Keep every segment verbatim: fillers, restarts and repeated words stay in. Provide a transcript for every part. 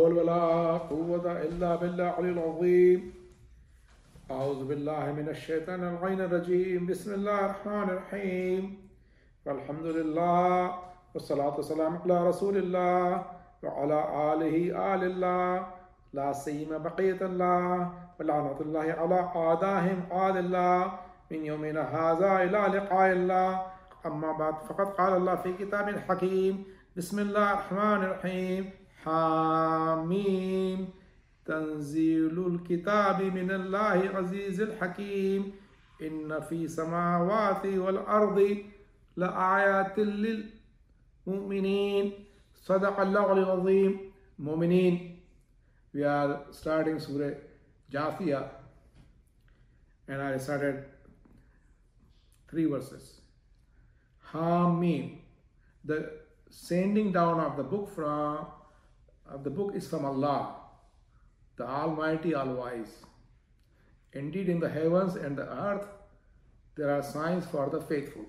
حول ولا قوة إلا بالله العلي العظيم. أعوذ بالله من الشيطان اللعين الرجيم. بسم الله الرحمن الرحيم. والحمد لله والصلاة والسلام على رسول الله وعلى آله آل الله لا سيما بقية الله ولعنة الله على أعدائهم آل الله من يومنا هذا إلى لقاء الله. أما بعد فقد قال الله في كتاب الحكيم. بسم الله الرحمن الرحيم. حاميم تنزيل الكتاب من الله عزيز الحكيم. إن في السماوات والأرض لآيات للمؤمنين. صدق الله العظيم. Mu'mineen, we are starting Surah Jathiyah, and I started three verses. Hamim, the sending down of the book from of the book is from Allah, the Almighty, All-Wise. Indeed, in the heavens and the earth, there are signs for the faithful.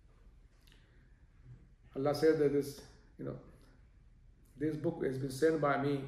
Allah said that this, you know, this book has been sent by me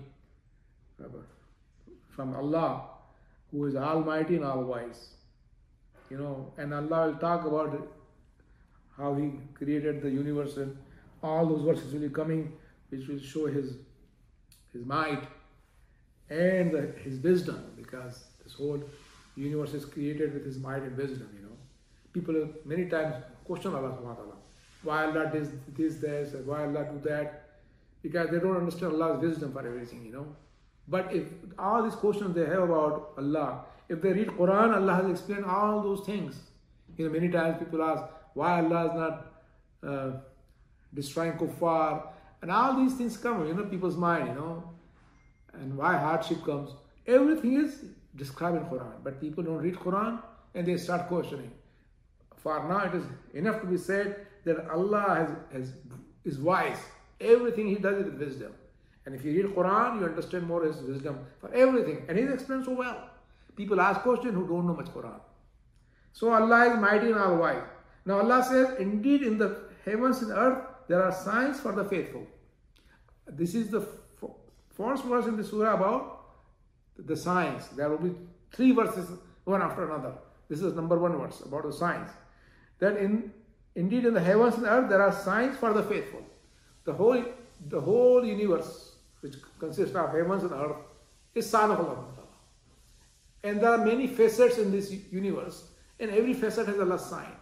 from Allah, who is Almighty and All-Wise. You know, and Allah will talk about how He created the universe, and all those verses will be coming, which will show His His might and the, His wisdom, because this whole universe is created with His might and wisdom. You know, people many times question Allah subhanahu wa ta'ala, why Allah does this, this, and why Allah do that, because they don't understand Allah's wisdom for everything. You know, but if all these questions they have about Allah, if they read Quran, Allah has explained all those things. You know, many times people ask why Allah is not uh, destroying kuffar, and all these things come, you know, people's mind, you know, and why hardship comes. Everything is described in Quran, but people don't read Quran and they start questioning. For now, it is enough to be said that Allah has, has is wise. Everything He does it with wisdom. And if you read Quran, you understand more His wisdom for everything. And He's explained so well. People ask questions who don't know much Quran. So Allah is mighty and all-wise. Now Allah says, indeed in the heavens and earth, there are signs for the faithful. This is the first verse in the surah about the signs. There will be three verses, one after another. This is number one verse about the signs. That in indeed in the heavens and earth, there are signs for the faithful. The whole, the whole universe, which consists of heavens and earth, is sign of Allah. And there are many facets in this universe, and every facet has Allah's sign.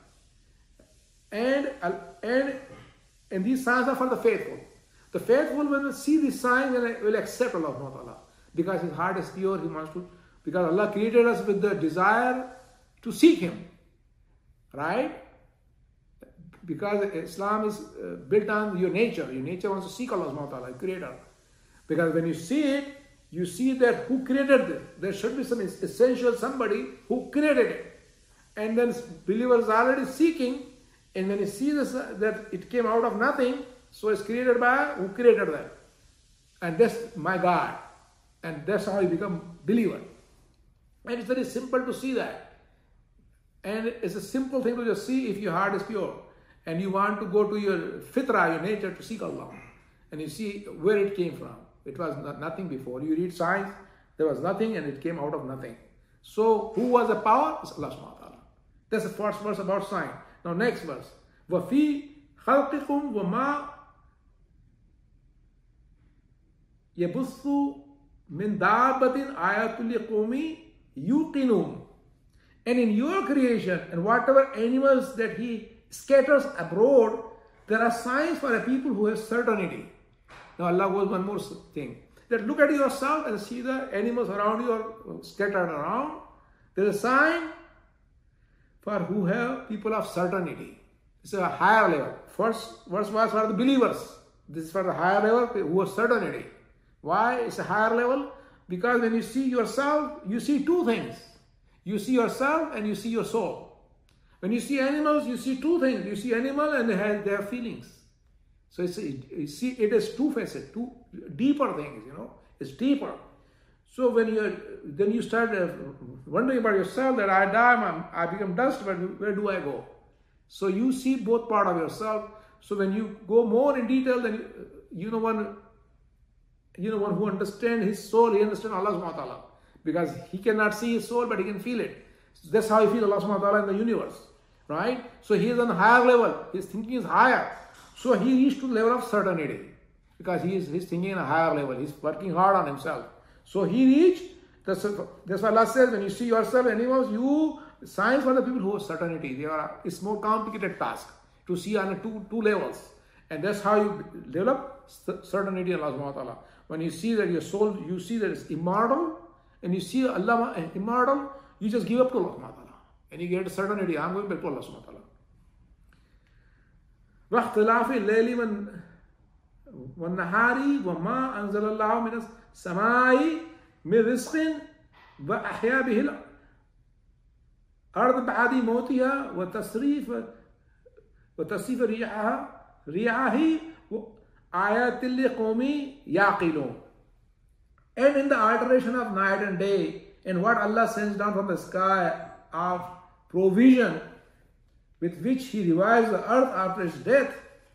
And, and, and these signs are for the faithful. The faithful, when they see these signs, will accept Allah, because his heart is pure. He wants to, because Allah created us with the desire to seek Him, right? Because Islam is uh, built on your nature. Your nature wants to seek Allah, the Creator. Because when you see it, you see that who created it. There should be some essential somebody who created it. And then believers are already seeking, and when you see this, uh, that it came out of nothing, so it's created by who created that. And that's my God. And that's how you become believer. And it's very simple to see that. And it's a simple thing to just see if your heart is pure. And you want to go to your fitrah, your nature, to seek Allah. And you see where it came from. It was nothing before. You read signs, there was nothing and it came out of nothing. So who was the power? It's Allah subhanahu wa ta'ala. That's the first verse about sign. Now next verse. وَفِي خَلْقِكُمْ وَمَا يَبُثُّ مِنْ دَابَّةٍ آيَاتٌ لِقَوْمٍ يُوقِنُونَ. And in your creation and whatever animals that He scatters abroad, there are signs for a people who have certainty. Now Allah goes one more thing. That look at yourself and see the animals around you are scattered around. There is a sign for who have people of certainty. It's a higher level. First verse was for the believers. This is for the higher level who have certainty. Why it's a higher level? Because when you see yourself, you see two things. You see yourself and you see your soul. When you see animals, you see two things. You see animal and they have their feelings. So it's, you see, it is two facets, two deeper things, you know. It's deeper. So when you then you start uh, wondering about yourself, that I die, I become dust, but where do I go? So you see both part of yourself. So when you go more in detail, then you, you know one you know, one who understands his soul, he understands Allah subhanahu wa ta'ala. Because he cannot see his soul, but he can feel it. That's how he feels Allah subhanahu wa ta'ala in the universe. Right? So he is on a higher level. His thinking is higher. So he reached to the level of certainty. Because he is he's thinking on a higher level. He's working hard on himself. So he reached, that's, that's why Allah says, when you see yourself, animals, you, science for the people who have certainty. They are, it's more complicated task to see on a two, two levels. And that's how you develop certainty in Allah subhanahu wa ta'ala. When you see that your soul, you see that it's immortal, and you see Allah immortal, you just give up to Allah subhanahu wa ta'ala. And you get a certainty, I'm going back to Allah subhanahu wa ta'ala. وَاخْتِلَافِ اللَّيْلِ وَالنَّهَارِ وَمَا أَنزَلَ اللَّهُ مِنَ السَّمَاءِ مِنْ رِزْقٍ وَأَحْيَا بِهِ الْأَرْضَ بَعْدَ مَوْتِهَا وَتَصْرِيفَ وَتَصْرِيفَ رِيَاحِهَا رِيَاحِهِ آيَاتٍ لِقَوْمٍ يَعْقِلُونَ. And in the alteration of night and day, and what Allah sends down from the sky of provision with which He revives the earth after its death,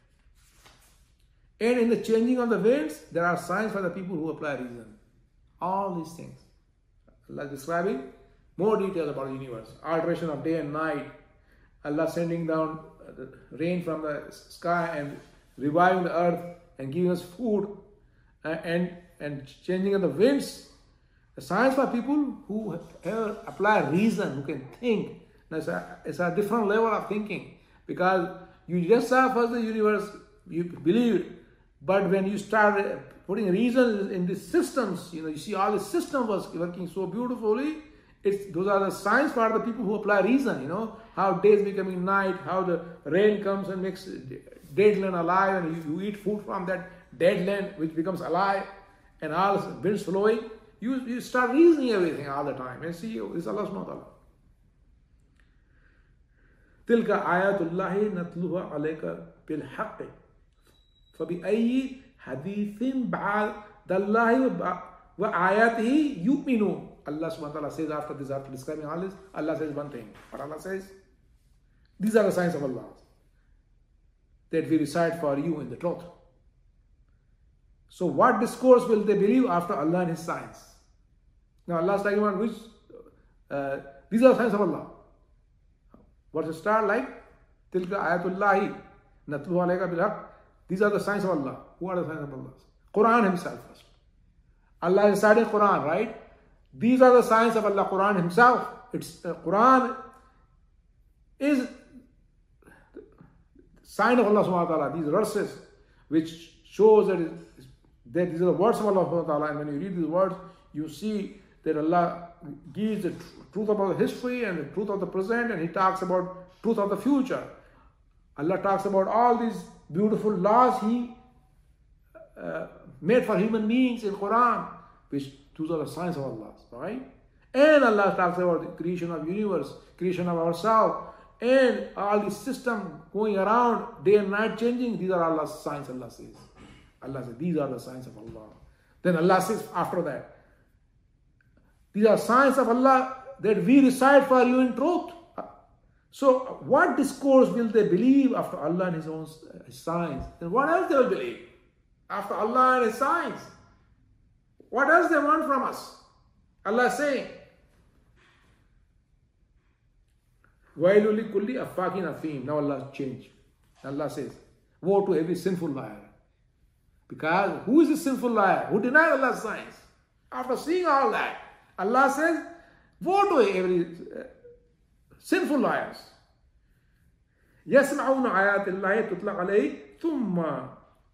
and in the changing of the winds, there are signs for the people who apply reason. All these things. Allah is describing more detail about the universe. Alteration of day and night. Allah sending down the rain from the sky and reviving the earth and giving us food, and, and, and changing of the winds. The science for people who have, apply reason, who can think. It's a, it's a different level of thinking. Because you just saw first the universe, you believed, but when you start putting reason in these systems, you know, you see all the system was working so beautifully. It's, those are the signs for the people who apply reason, you know, how days becoming night, how the rain comes and makes dead land alive, and you, you eat food from that dead land which becomes alive, and all the winds flowing. You, you start reasoning everything all the time. And see, it's Allah subhanahu wa ta'ala. تِلْكَ آيَاتُ اللَّهِ نَتْلُوهَا عَلَيْكَ بِالْحَقِّ فَبِأَيِّ حَدِيثٍ بَعْدَ اللَّهِ وَآيَاتِهِ يُؤْمِنُونَ. Allah subhanahu wa ta'ala says after this, after describing all this, Allah says one thing. But Allah says, these are the signs of Allah that we recite for you in the truth. So what discourse will they believe after Allah and His signs? Now Allah is talking about which, uh, these are the signs of Allah. What's the start like? Tilka ayatullahi natlu alayka bilhaq. These are the signs of Allah. Who are the signs of Allah? Quran Himself first. Allah is reciting Quran, right? These are the signs of Allah. Quran Himself. It's uh, Quran is sign of Allah subhanahu wa ta'ala. These verses which shows that, it, that these are the words of Allah subhanahu wa ta'ala. And when you read these words, you see that Allah gives the truth about the history and the truth of the present, and He talks about truth of the future. Allah talks about all these beautiful laws He uh, made for human beings in Quran, which those are the signs of Allah, right? And Allah talks about the creation of universe, creation of ourselves, and all the system going around, day and night changing. These are Allah's signs, Allah says. Allah says, these are the signs of Allah. Then Allah says after that, these are signs of Allah that we recite for you in truth. So what discourse will they believe after Allah and His own His signs? Then what else they will believe? After Allah and His signs, what else they want from us? Allah is saying, وَيْلُ لِكُلِّ أَفَّاكٍ أَثِيمٍ. Now Allah changed. Allah says, woe to every sinful liar. Because who is a sinful liar? Who denies Allah's signs? After seeing all that, Allah says, woe to every uh, sinful liars. يَسْمَعُونَ آيَاتِ اللَّهِ تُتْلَى عَلَيْهِ ثُمَّ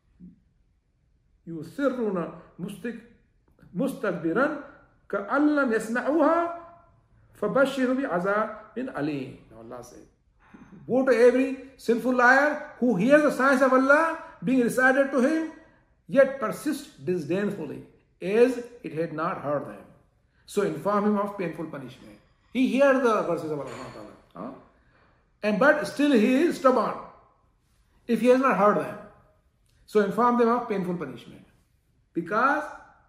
يُصِرُّونَ مُسْتَكْبِرًا كَأَنْ لَمْ يَسْمَعُوهَا فَبَشِّرْهُ بِعَذَابٍ أَلِيمٍ. Allah says, woe to every sinful liar who hears the signs of Allah being recited to him, yet persists disdainfully, as it had not heard them. So inform him of painful punishment. He hears the verses of Allah, huh? and but still he is stubborn if he has not heard them. So inform them of painful punishment, because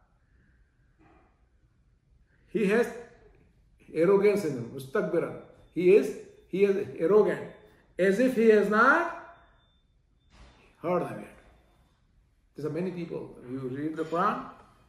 he has arrogance in him, mustakbiran. He is he is arrogant, as if he has not heard them yet. There are many people. You read the Quran,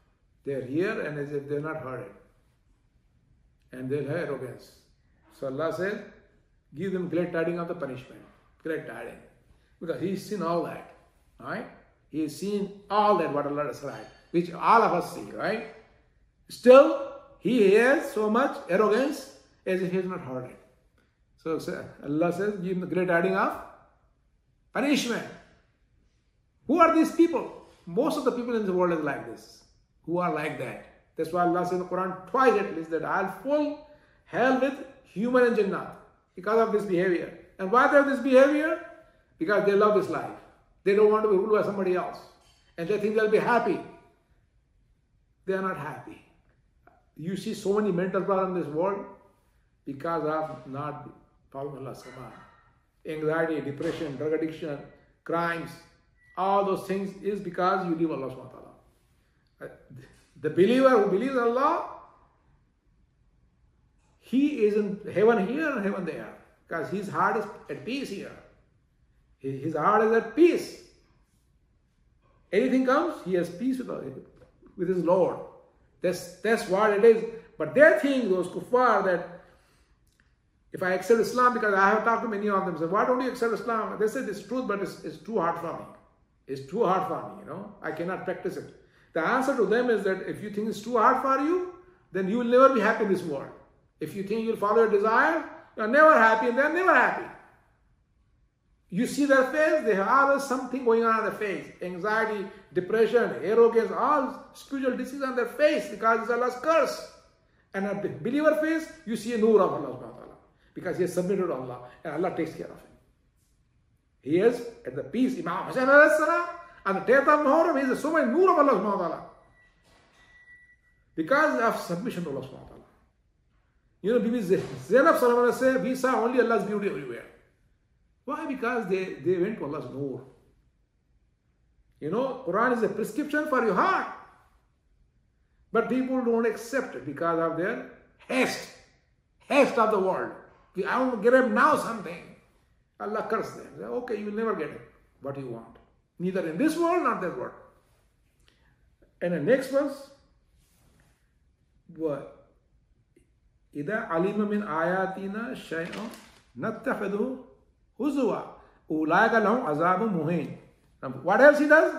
They're here and as if they're not heard it. And they'll have arrogance. So Allah says, give them great tidings of the punishment. Great tidings. Because He's seen all that. Right? He has seen all that what Allah described, which all of us see, right? Still, He has so much arrogance as if He has not heard it. So Allah says, give him the great tidings of punishment. Who are these people? Most of the people in the world is like this. Who are like that. That's why Allah says in the Quran twice at least that I'll fill hell with human and Jannat because of this behavior. And why they have this behavior? Because they love this life. They don't want to be ruled by somebody else. And they think they'll be happy. They are not happy. You see so many mental problems in this world because of not following Allah's command. Anxiety, depression, drug addiction, crimes, all those things is because you leave Allah subhanahu wa ta'ala. The believer who believes in Allah, he is in heaven here and heaven there. Because his heart is at peace here. His heart is at peace. Anything comes, he has peace with, with his Lord. That's, that's what it is. But they think, those kuffar, that if I accept Islam, because I have talked to many of them, say, why don't you accept Islam? They said it's truth, but it's, it's too hard for me. It's too hard for me, you know. I cannot practice it. The answer to them is that if you think it's too hard for you, then you will never be happy in this world. If you think you'll follow your desire, you are never happy and they are never happy. You see their face, they have always something going on in their face. Anxiety, depression, arrogance, all spiritual disease on their face because it's Allah's curse. And at the believer face, you see a nur of Allah subhanahu wa ta'ala because he has submitted to Allah and Allah takes care of him. He is at the peace. Imam Hussain alayhi salam, on the tenth of Muharram, he is so much nur of Allah subhanahu wa ta'ala because of submission to Allah subhanahu wa ta'ala. You know, Bibi Zainab Salman said, we saw only Allah's beauty everywhere. Why? Because they, they went to Allah's nur. You know, Quran is a prescription for your heart. But people don't accept it because of their haste. Haste of the world. I want to get up now something. Allah curse them. Say, okay, you will never get it what you want. Neither in this world, nor that world. And the next verse, what? إِذَا عَلِمَ مِنْ آيَاتِنَا شَيْءً نَتَّخِذُهُ هُزُوًا أُولَٰئِكَ لَهُمْ عَذَابٌ مُهِينٌ. What else he does?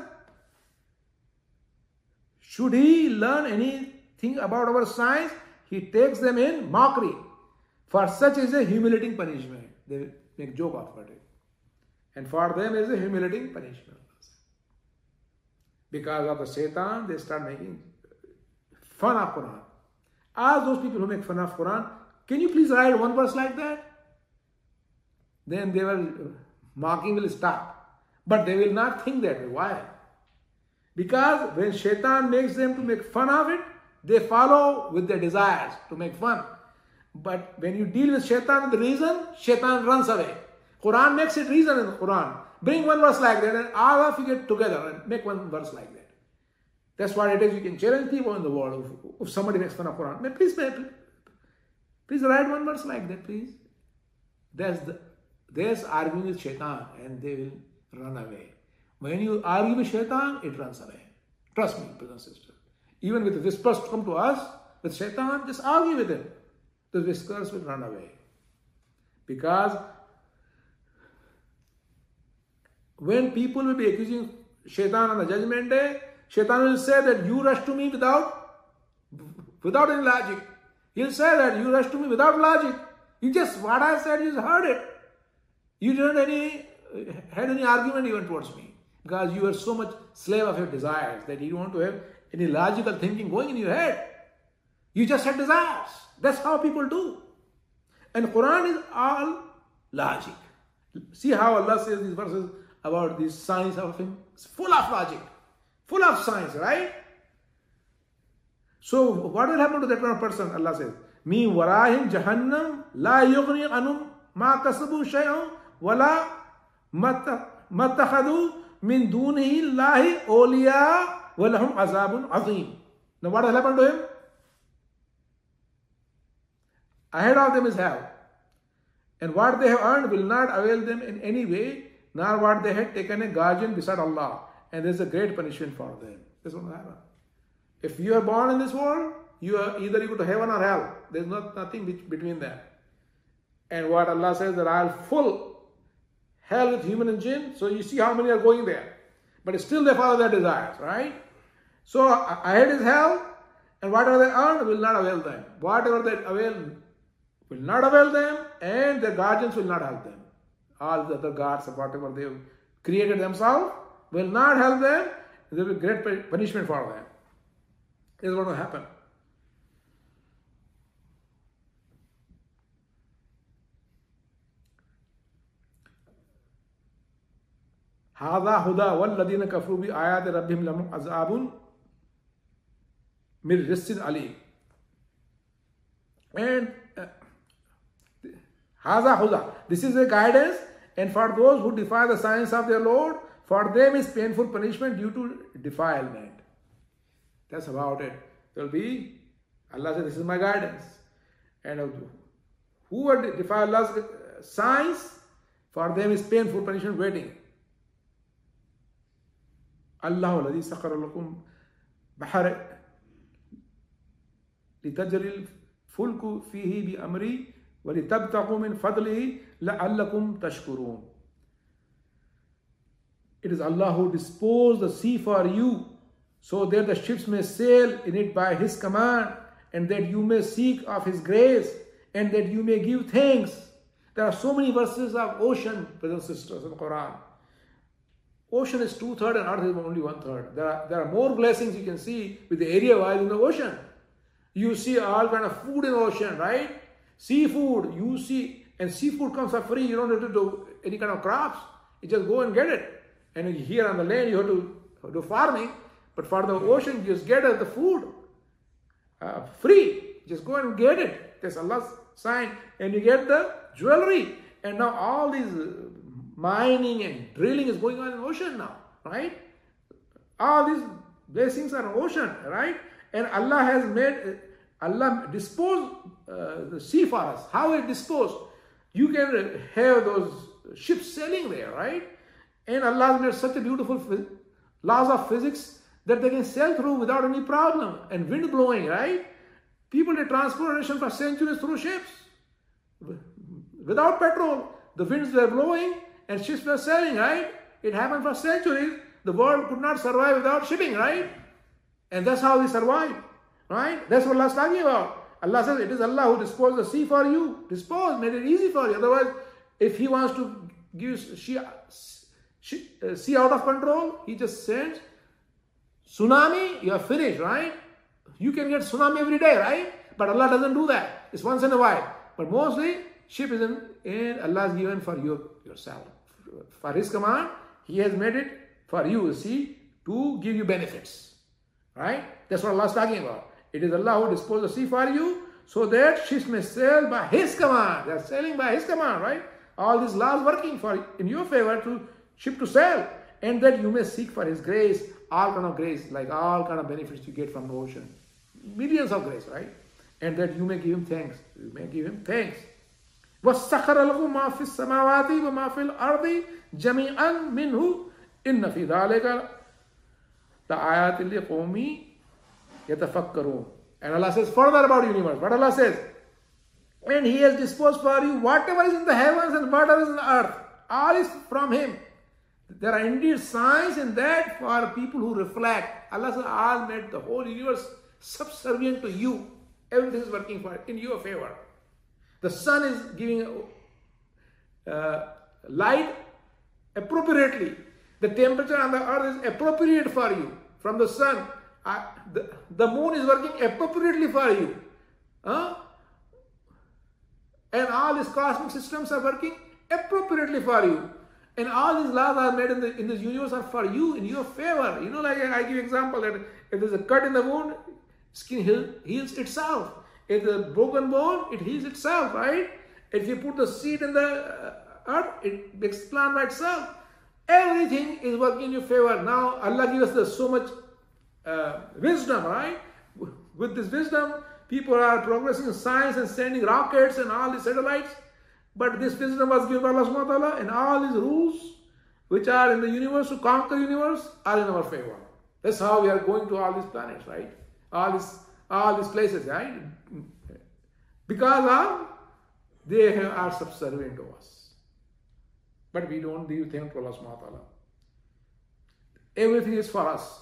Should he learn anything about our signs, he takes them in mockery. For such is a humiliating punishment. They make joke of it. And for them is a humiliating punishment. Because of the Satan, they start making fun of Quran. Ask those people who make fun of Quran, can you please write one verse like that? Then they will, mocking will stop. But they will not think that way. Why? Because when Shaitan makes them to make fun of it, they follow with their desires to make fun. But when you deal with Shaitan with the reason, Shaitan runs away. Quran makes it reason in the Quran. Bring one verse like that and all of you get together and make one verse like that. That's what it is. You can challenge people in the world. If, if somebody makes fun of Quran, may please, may, please write one verse like that, please. There's the, there's arguing with Shaitan and they will run away. When you argue with Shaitan, it runs away. Trust me, brothers and sisters. Even with the whispers to come to us, with Shaitan, just argue with him. The whispers will run away. Because when people will be accusing Shaitan on the judgment day, Shaitan will say that you rush to me without, without any logic. He'll say that you rush to me without logic. You just, what I said, you just heard it. You didn't any, had any argument even towards me. Because you are so much slave of your desires that you don't want to have any logical thinking going in your head. You just had desires. That's how people do. And Quran is all logic. See how Allah says these verses about these signs of him. It's full of logic. Full of science, right? So what will happen to that kind of person? Allah says, Mi warahim jahannam la yughni anum ma kasabu shay'un wala mattakhadu min dunihi Allahi awliya wa lahum azabun azim. Now what will happen to him? Ahead of them is hell. And what they have earned will not avail them in any way, nor what they had taken a guardian beside Allah. And there's a great punishment for them. That's what will happen. If you are born in this world, you are either you go to heaven or hell. There's not nothing between them. And what Allah says that I'll full hell with human and jinn. So you see how many are going there. But still they follow their desires, right? So ahead is hell, and whatever they earn will not avail them. Whatever they avail will not avail them, and their guardians will not help them. All the other gods or whatever they have created themselves will not help them. There will be great punishment for them. This is what will happen. هذا هدى والذين كفروا بآيات ربهم لهم عذاب من رجز أليم. And هذا هدى. This is a guidance, and for those who defy the signs of their Lord, for them is painful punishment due to defilement. That's about it. There will be, Allah said, this is my guidance. And whoever defy Allah's signs, for them is painful punishment waiting. الله الذي سخر لكم بحر لتجري الفلك فيه بأمري ولتبتغوا من فضله لعلكم تشكرون. It is Allah who disposed the sea for you, so that the ships may sail in it by His command, and that you may seek of His grace, and that you may give thanks. There are so many verses of ocean, brothers and sisters, in the Quran. Ocean is two-thirds and earth is only one-third. There are, there are more blessings you can see with the area wise in the ocean. You see all kind of food in the ocean, right? Seafood, you see, and seafood comes for free. You don't have to do any kind of crops. You just go and get it. And here on the land, you have to do farming. But for the ocean, you just get the food uh, free. Just go and get it. That's Allah's sign. And you get the jewelry. And now all these mining and drilling is going on in the ocean now, right? All these blessings are in the ocean, right? And Allah has made, Allah disposed uh, the sea for us. How it disposed? You can have those ships sailing there, right? And Allah has made such a beautiful laws of physics that they can sail through without any problem. And wind blowing, right? People did transportation for centuries through ships. Without petrol, the winds were blowing and ships were sailing, right? It happened for centuries. The world could not survive without shipping, right? And that's how we survived, right? That's what Allah is talking about. Allah says, it is Allah who disposed the sea for you. Disposed, made it easy for you. Otherwise, if He wants to give sea out of control, He just sends tsunami, you are finished, right? You can get tsunami every day, right? But Allah doesn't do that. It's once in a while. But mostly, ship is in, in Allah is given for you yourself. For His command, He has made it for you, see, to give you benefits. Right? That's what Allah is talking about. It is Allah who disposed the sea for you, so that ships may sail by His command. They are sailing by His command, right? All these laws working for in your favor to ship to sail, and that you may seek for His grace, all kind of grace, like all kind of benefits you get from the ocean. Millions of grace, right? And that you may give Him thanks. You may give Him thanks. وَسَّخَرَ لَكُم مَا فِي السَّمَاوَاتِ وَمَا فِي الْأَرْضِ جَمِيعًا مِّنْهُ إِنَّ فِي ذَلِكَ لَآيَاتٍ لِقَوْمٍ يَتَفَكَّرُونَ. And Allah says further about the universe. What Allah says? And He has disposed for you whatever is in the heavens and whatever is in the earth. All is from Him. There are indeed signs in that for people who reflect. Allah says, all made the whole universe subservient to you. Everything is working for in your favor. The sun is giving uh, light appropriately. The temperature on the earth is appropriate for you from the sun. Uh, the, the moon is working appropriately for you. Huh? And all these cosmic systems are working appropriately for you. And all these laws are made in, the, in this universe are for you, in your favor. You know, like I give example that if there's a cut in the wound, skin heal, heals itself. If there's a broken bone, it heals itself, right? If you put the seed in the earth, it makes plant by itself. Everything is working in your favor. Now, Allah gives us the, so much uh, wisdom, right? With this wisdom, people are progressing in science and sending rockets and all these satellites. But this wisdom was given by Allah subhanahu wa ta'ala, and all these rules which are in the universe to conquer the universe are in our favor. That's how we are going to all these planets, right? all this, all these places, right? Because of they are subservient to us. But we don't give thanks to Allah subhanahu wa ta'ala. Everything is for us.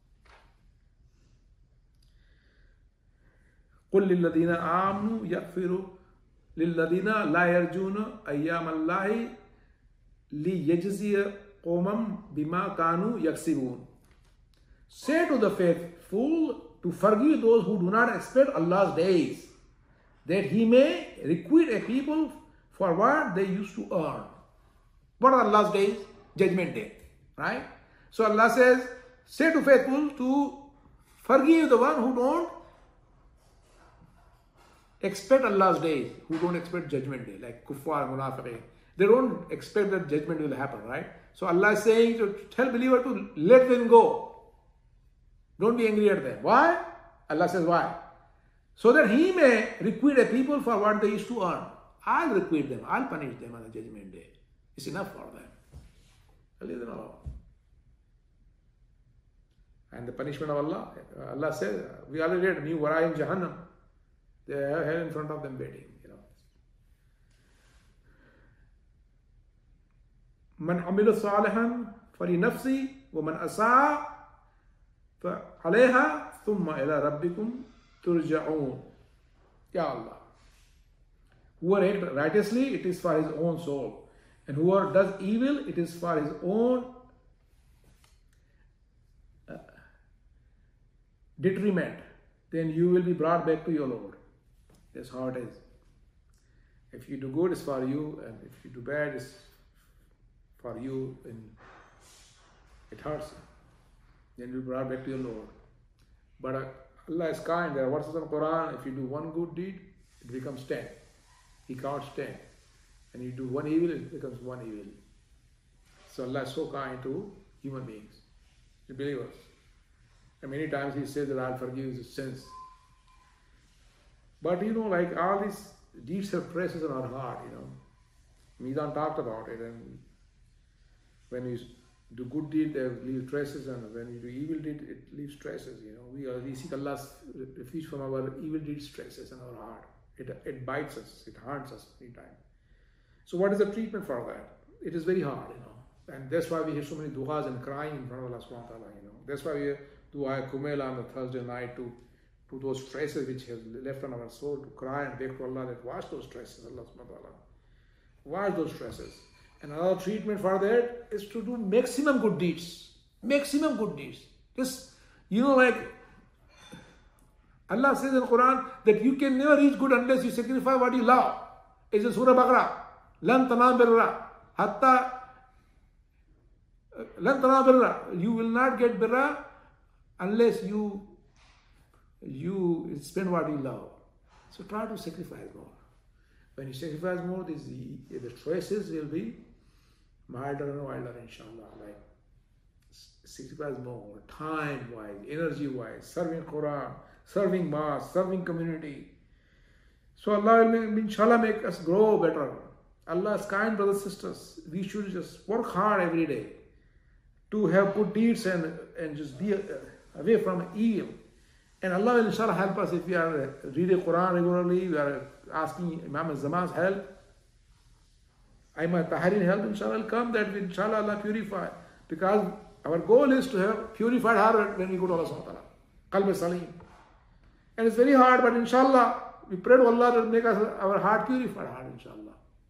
قل للذين آمنوا يغفروا للذين لا يرجون أيام الله ليجزي قوما بما كانوا يكسبون. Say to the faithful to forgive those who do not expect Allah's days, that He may requite a people for what they used to earn. What are Allah's days? Judgment day, right? So Allah says, say to faithful to forgive the one who don't expect Allah's days, who don't expect judgment day, like kuffar, munafiqeen. They don't expect that judgment will happen, right? So Allah is saying to tell believer to let them go. Don't be angry at them. Why? Allah says why? So that He may requite a people for what they used to earn. I'll requite them. I'll punish them on the judgment day. It's enough for them. I'll leave them alone. And the punishment of Allah, Allah says, we already read, new wara in Jahannam. They have hell in front of them waiting, you know. Man amila salihan falinafsi wa man asaa fa alayha thumma ila rabbikum turja'un. Ya Allah. Whoever acts righteously, it is for his own soul. And whoever does evil, it is for his own uh, detriment. Then you will be brought back to your Lord. That's how it is. If you do good, it's for you, and if you do bad, it's for you, and it hurts you. Then you'll be brought back to your Lord. But uh, Allah is kind. There are verses in the Quran, if you do one good deed, it becomes ten. He counts ten. And you do one evil, it becomes one evil. So Allah is so kind to human beings, to believers. And many times He says that I'll forgive his sins. But you know, like all these deeds have traces on our heart, you know. Mizan talked about it, and when you do good deed, they leave traces, and when you do evil deed, it leaves traces, you know. We, are, we seek Allah's refuge from our evil deeds traces in our heart. It, it bites us, it haunts us many times. So what is the treatment for that? It is very hard, you know. And that's why we hear so many du'as and crying in front of Allah subhanahu wa ta'ala, you know. That's why we hear du'a kumela on the Thursday night to to those traces which have left on our soul, to cry and beg to Allah that wash those traces, Allah subhanahu wa ta'ala. Wash those traces. And another treatment for that is to do maximum good deeds. Maximum good deeds. Just, you know, like Allah says in the Quran that you can never reach good unless you sacrifice what you love. It's in Surah Baqarah. Lan tanam birra. Hatta Lan tanam birra. You will not get birra unless you you spend what you love. So try to sacrifice more. When you sacrifice more, this, the, the choices will be milder and wilder, inshallah. Like sacrifice more, time-wise, energy-wise, serving Quran, serving mosque, serving community. So Allah will, inshallah, make us grow better. Allah is kind, brothers and sisters. We should just work hard every day to have good deeds and, and just be away from evil. And Allah will inshallah help us if we are reading Quran regularly, we are asking Imam al-Zaman's help. Aimah Taharin help, inshallah will come, that will inshallah Allah purify. Because our goal is to have purified heart when we go to Allah subhanahu wa ta'ala. Qalb salim. And it's very hard, but inshallah, we pray to Allah to make us our heart purified heart, inshallah.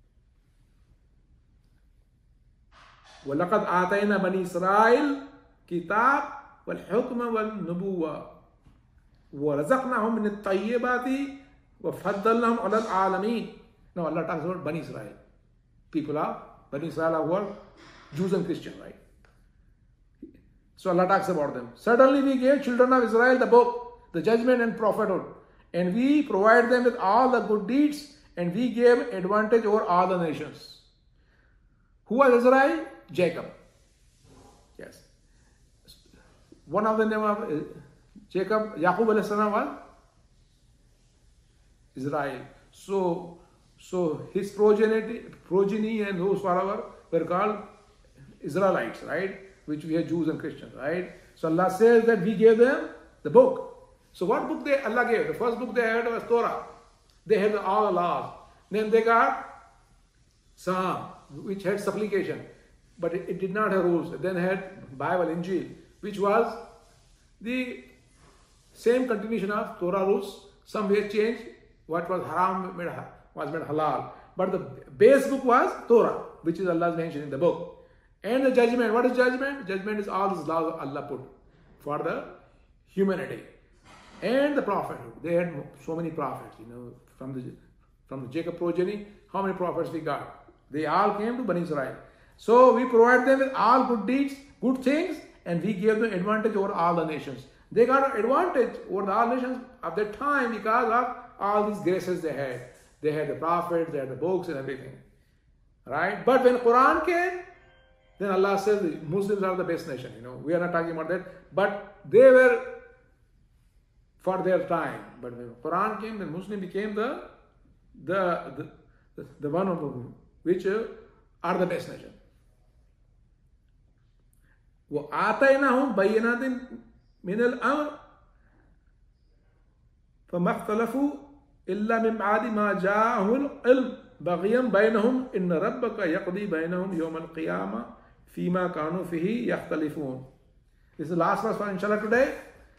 وَلَقَدْ آتَيْنَا بَنِي إِسْرَائِيلَ كِتَابَ وَالْحُكْمَ وَالنُّبُوَّةَ وَرَزَقْنَاهُمْ مِنَ الطَّيِّبَاتِ وَفَضَّلْنَاهُمْ عَلَى الْعَالَمِينَ. Now Allah talks about Bani Israel. People are, Bani Israel are what? Jews and Christians, right? So Allah talks about them. Certainly we gave children of Israel the book, the judgment and prophethood. And we provide them with all the good deeds, and we gave advantage over all the nations. Who was Israel? Jacob. Yes. One of the name of Jacob, Yaqub alayhi salam was Israel. So, so his progeny, progeny and those whatever were called Israelites, right? Which we are Jews and Christians, right? So Allah says that we gave them the book. So what book they Allah gave? The first book they had was Torah. They had all the laws. Then they got Psalm, which had supplication, but it, it did not have rules. Then had Bible, Injil, which was the same continuation of Torah rules. Some way changed. What was haram made, was made halal. But the base book was Torah, which is Allah's mentioned in the book. And the judgment. What is judgment? Judgment is all these laws Allah put for the humanity. And the prophethood. They had so many prophets, you know, from the from the Jacob progeny. How many prophets we got? They all came to Bani Israel. So we provide them with all good deeds, good things, and we gave them advantage over all the nations. They got an advantage over the all nations of that time because of all these graces they had. They had the prophets, they had the books and everything. Right? But when Quran came, then Allah says the Muslims are the best nation. You know, we are not talking about that. But they were for their time. But when Quran came, then Muslim became the the the, the, the one of them which uh, are the best nation. وَآتَيْنَاهُمْ بَيِّنَاتٍ مِنَ الْأَمْرِ فَمَا اخْتَلَفُوا إِلَّا مِنْ بَعْدِ مَا جَاءَهُمُ الْعِلْمُ بَغْيًا بَيْنَهُمْ إِنَّ رَبَّكَ يَقْضِي بَيْنَهُمْ يَوْمَ الْقِيَامَةِ فِيمَا كَانُوا فِيهِ يَخْتَلِفُونَ. This is the last verse for inshallah today.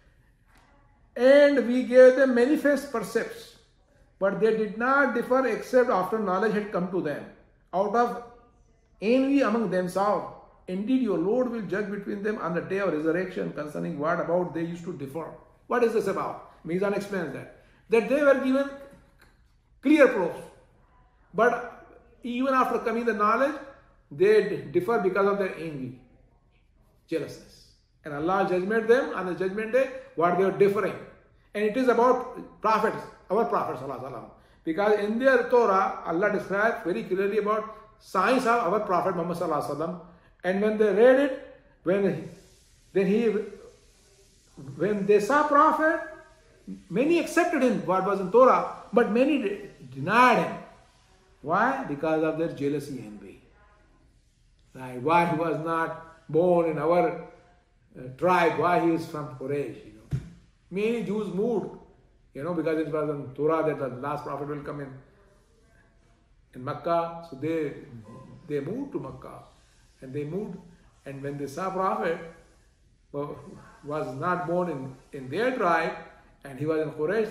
And we gave them manifest precepts, but they did not differ except after knowledge had come to them, out of envy among themselves. Indeed, your Lord will judge between them on the day of resurrection concerning what about they used to differ. What is this about? Mizan explains that. That they were given clear proofs, but even after coming the knowledge, they differ because of their envy, jealousness. And Allah judgment them on the judgment day what they are differing. And it is about prophets, our prophets, because in their Torah, Allah describes very clearly about signs of our Prophet Muhammad. And when they read it, when he, then he, when they saw Prophet, many accepted him, what was in Torah, but many de- denied him. Why? Because of their jealousy and envy. Right? Why he was not born in our uh, tribe, why he is from Quraysh. You know. Many Jews moved, you know, because it was in Torah that the last Prophet will come in, in Makkah. So they, they moved to Makkah. And they moved, and when they saw Prophet well, was not born in, in their tribe, and he was in Quraysh,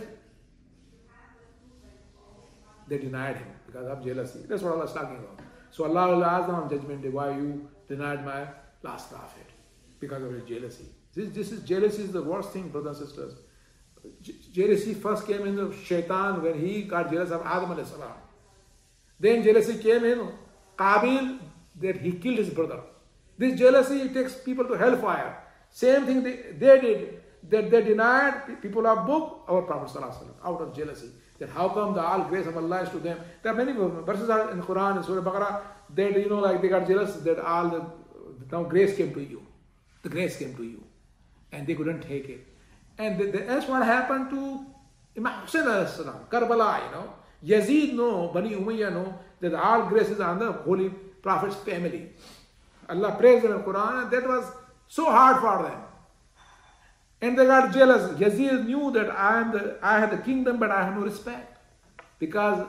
they denied him because of jealousy. That's what Allah is talking about. So Allah will ask them on judgment day, why you denied my last Prophet? Because of his jealousy. This, this is jealousy is the worst thing, brothers and sisters. Je- jealousy first came in the shaitan when he got jealous of Adam alayhi salam. Then jealousy came in Qabil, that he killed his brother. This jealousy takes people to hellfire. Same thing they, they did, that they denied people of book, our Prophet ﷺ, out of jealousy. That how come the all grace of Allah is to them? There are many verses in Quran and Surah Baqarah that, you know, like they got jealous that all the, now grace came to you. The grace came to you. And they couldn't take it. And the, the, that's what happened to Imam Hussain ﷺ, Karbala, you know. Yazid no, Bani Umayyah no, that all grace is on the Holy Prophet's family. Allah praised them in Quran, and that was so hard for them. And they got jealous. Yazid knew that I am the I have the kingdom, but I have no respect. Because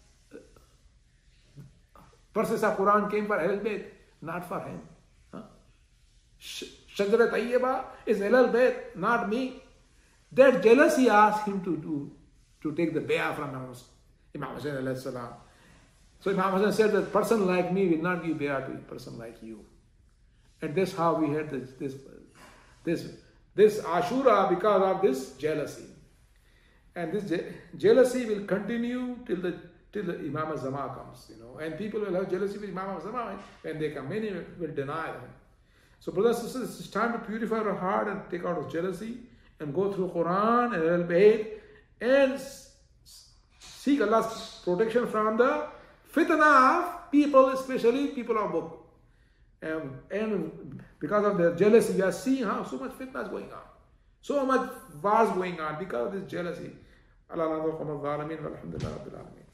verses of Quran came for Ahlul Bayt, not for him. Huh? Shajara Tayyibah is Ahlul Bayt, not me. That jealousy asked him to do to take the bay'ah from Imam Hussain alayhi salam. So Imam Hussain said that person like me will not give bay'ah to a person like you. And that's how we had this this this, this Ashura because of this jealousy. And this je- jealousy will continue till the till the Imam al-Zama comes, you know. And people will have jealousy with Imam al-Zama when they come. Many will deny them. So brothers and sisters, it's time to purify our heart and take out of jealousy and go through Quran and Al-Bayt and seek Allah's protection from the fitna of people, especially people of book. Um, and because of their jealousy, we are seeing how so much fitna is going on. So much wars going on because of this jealousy. Allah